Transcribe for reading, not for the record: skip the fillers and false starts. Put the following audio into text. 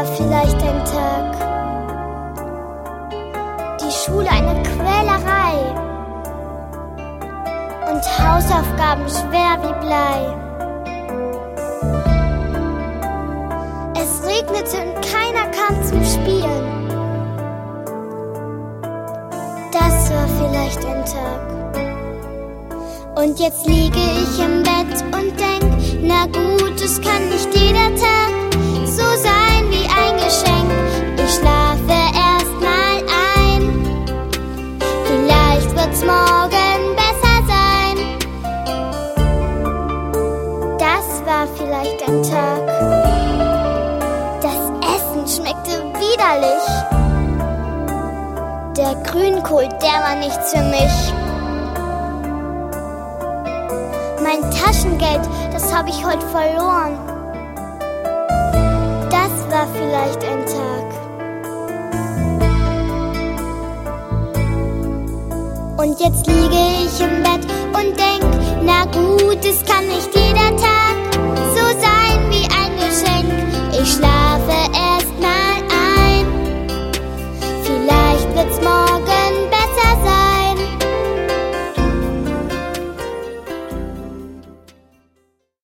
war vielleicht ein Tag. Die Schule eine Quälerei und Hausaufgaben schwer wie Blei. Es regnete und keiner kam zum Spielen. Das war vielleicht ein Tag. Und jetzt liege ich im Bett und denk, na gut, es kann nicht jeder Tag so sein wie ein Geschenk. Ich schlafe erst mal ein, vielleicht wird's morgen besser sein. Das war vielleicht ein Tag. Das Essen schmeckte widerlich. Der Grünkohl, der war nichts für mich. Mein Taschengeld, das habe ich heute verloren. Das war vielleicht ein Tag. Und jetzt liege ich im Bett und denk, na gut, es kann nicht